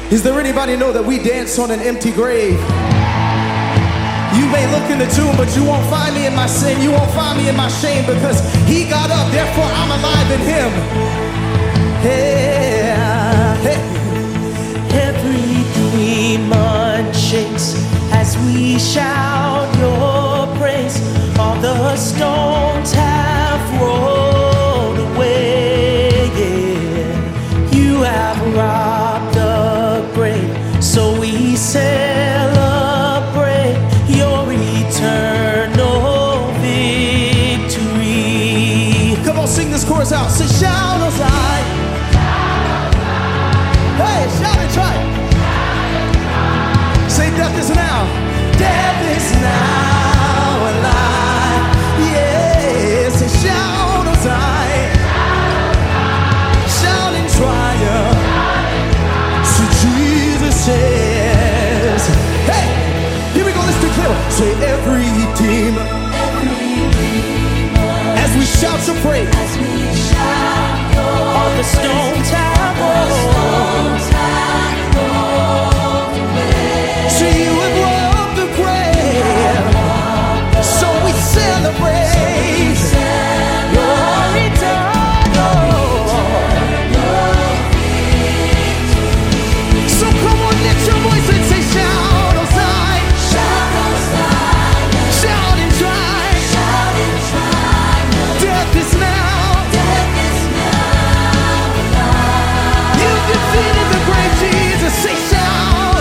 Is there anybody know that we dance on an empty grave? You may look in the tomb, but you won't find me in my sin. You won't find me in my shame, because he got up, therefore I'm alive in him. Hey, hey. Every demon shakes as we shout your praise. All the stones have rolled away. Yeah. You have robbed the grave, so we celebrate your eternal victory. Come on, sing this chorus out. Say, shout Hosanna. Hey, shout and try. Say, death is now. Death is now alive. Yes, say, shout Hosanna. Shout in triumph. So Jesus says, hey, here we go, let's declare. Say, every demon, as we shout your praise, All the stones have rolled. so you have robbed the grave, so we celebrate your eternal. So come on, lift your voice and say, shout Hosanna. Shout and triumph. Death is now. You defeated the great Jesus. Say, shout.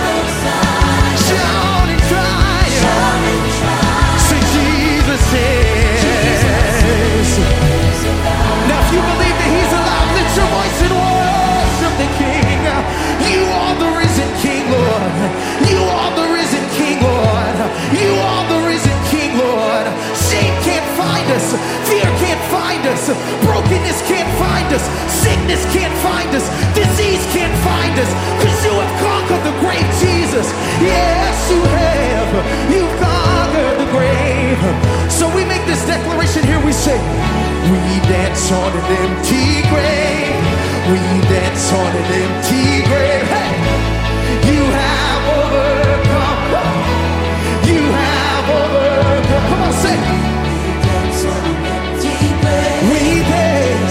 Shout and triumph. Say, Jesus says. Now if you believe that he's alive, lift your voice and worship the King. You are the risen King, Lord. You are the risen King, Lord. You are the risen King, Lord. Shame can't find us. Fear can't find us. Brokenness can't find us. Sickness can't find us. Disease can't find us. Because you have conquered the grave, Jesus. Yes, you have. You've conquered the grave. So we make this declaration here. We say, we dance on an empty grave. We dance on an empty grave. Hey! You have overcome. You have overcome. Come on, say. We dance.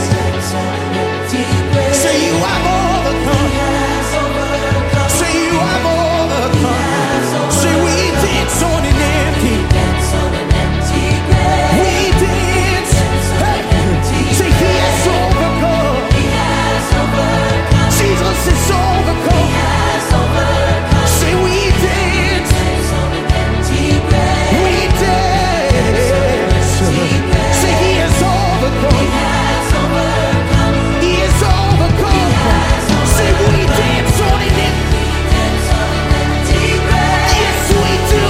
Say you have overcome. Say you have overcome. Say we dance on an empty. We dance. Hey. Say he has overcome. Jesus is overcome. Say we dance. We dance. Say he has overcome. He is overcome. Say we dance on it. Yes, we do.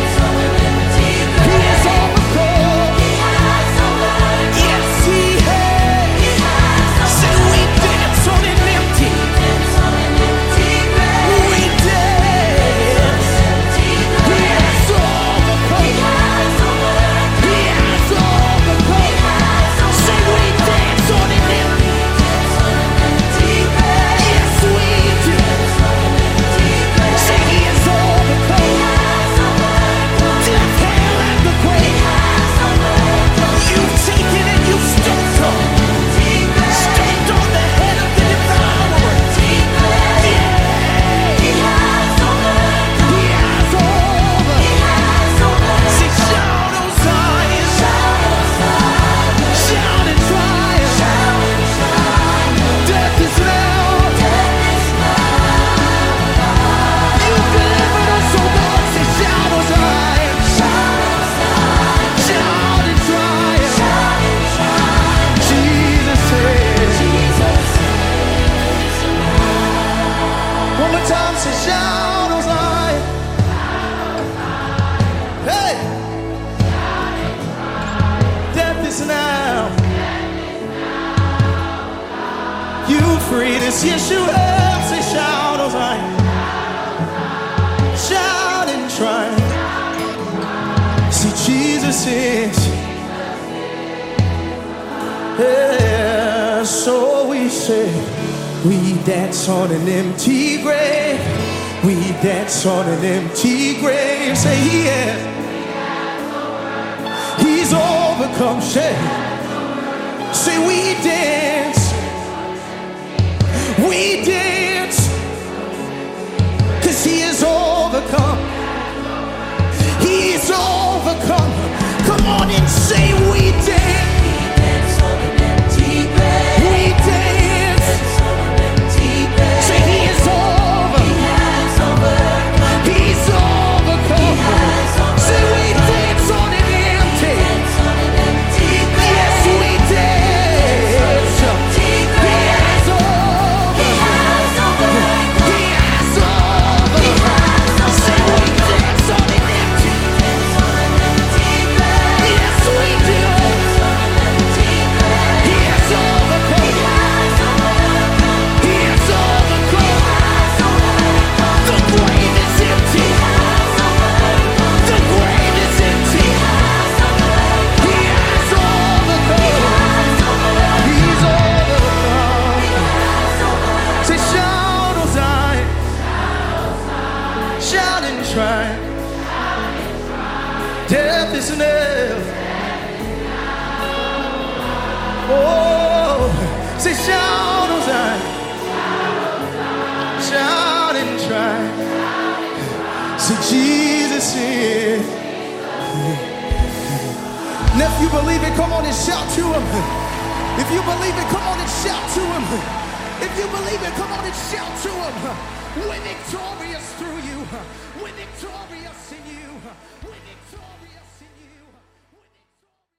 He is overcome. Yes, he has. Say we dance on it empty. We dance. He has overcome. He has overcome. Say we dance on it empty. Yes, we do. Say he is overcome. Death, hell, and the grave. You've taken and you've stepped on. Stepped on the head of the devourer. Yeah. He has over. Say, shout Hosanna. Shout and triumph. Death is now. You delivered us, oh God. Say, shout Hosanna. Shout and triumph. Jesus says. One more time, say, shout Hosanna. Hey. Death is now. You freed us, yes you have. Say, shout Hosanna. Shout and triumph. See, Jesus is. Yeah, so we say, We dance on an empty grave. We dance on an empty grave. Say he has. He's overcome. Say we dance. We dance. 'Cause he is overcome. He's overcome. Come on and say we dance. Death is nailed. Oh, say shout, Hosanna. Shout and try. Say Jesus is. And if you believe it, come on and shout to him. If you believe it, come on and shout to him. If you believe it, come on and shout to him. We're victorious through you. We're victorious in you.